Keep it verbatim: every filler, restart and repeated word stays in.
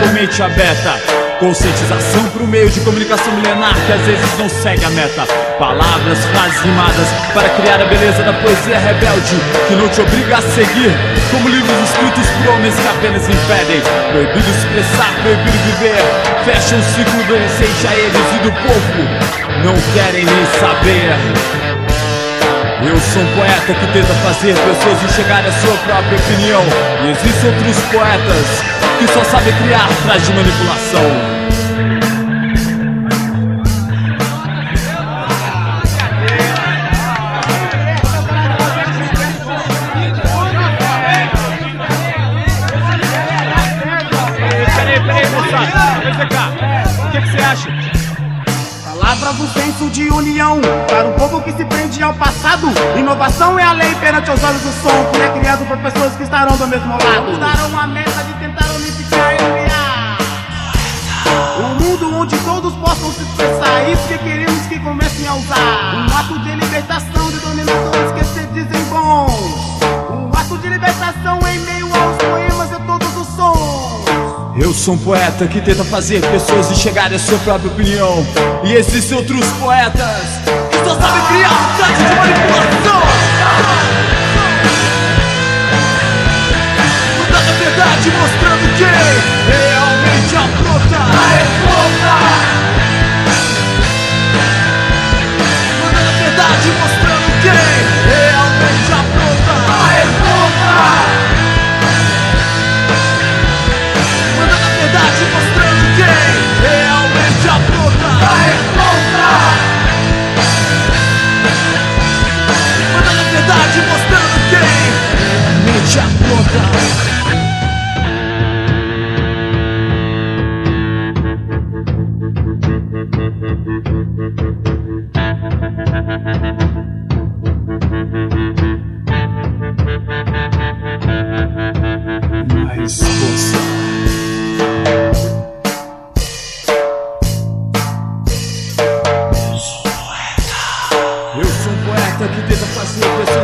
com mente aberta. Conscientização por um meio de comunicação milenar que às vezes não segue a meta. Palavras, frases rimadas para criar a beleza da poesia rebelde que não te obriga a seguir, como livros escritos por homens que apenas impedem. Proibido expressar, proibido viver. Fecha um ciclo beneficente a eles e do povo não querem nem saber. Eu sou um poeta que tenta fazer pessoas enxergarem a sua própria opinião. E existem outros poetas que só sabem criar atrás de manipulação. Peraí, peraí, moçada, vem cá. O que você acha? Palavras do senso de união para um povo que se prende ao passado. Inovação é a lei perante os olhos do som, porque é criado por pessoas que estarão do mesmo lado. Mudaram a meta de tentar unificar e criar um mundo onde todos possam se expressar. Isso que queremos que comecem a usar. Um ato de libertação de dominadores que se dizem bons. Um ato de libertação em meio aos poemas e todos os sons. Eu sou um poeta que tenta fazer pessoas enxergarem a sua própria opinião. E existem outros poetas que só sabem criar um site de manipulação. Mudando a verdade, mostrando quem realmente afronta a revolta. Mudando a verdade, mostrando quem realmente afronta a revolta. Mostrando quem realmente afronta a revolta. Mandando a verdade, mostrando quem realmente afronta. Mais força. Eu sou um poeta que tenta fazer pessoas